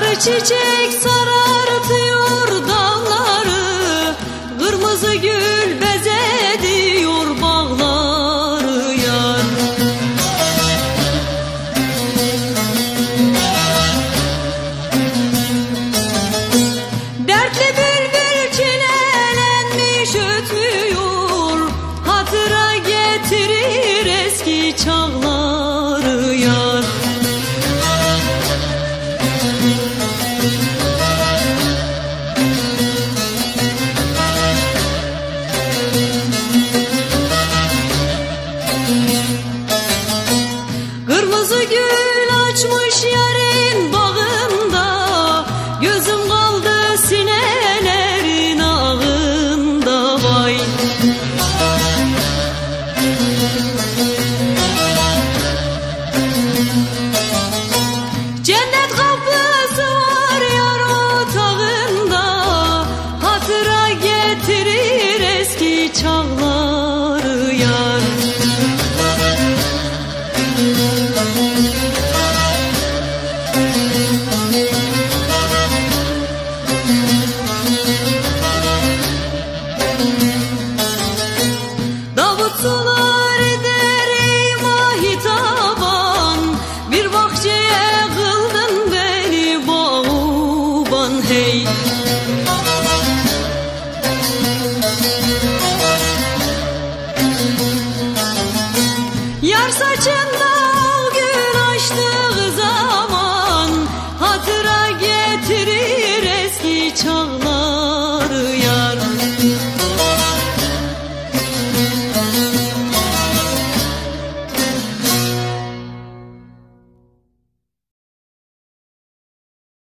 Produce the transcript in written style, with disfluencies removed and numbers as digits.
çiçek sarartıyor dağları, kırmızı gül bezediyor bağları yar. Dertli bülbül çilelenmiş ötmüyor, hatıra getirir eski çağları yar. Kırmızı gül açmış yarın bağında, gözüm kaldı sinelerin ağında vay. Cennet kapısı var yar otağında, hatıra getirir eski çağları yar. Davutsular eder imahi taban, bir bahçeye kıldın beni bağban hey.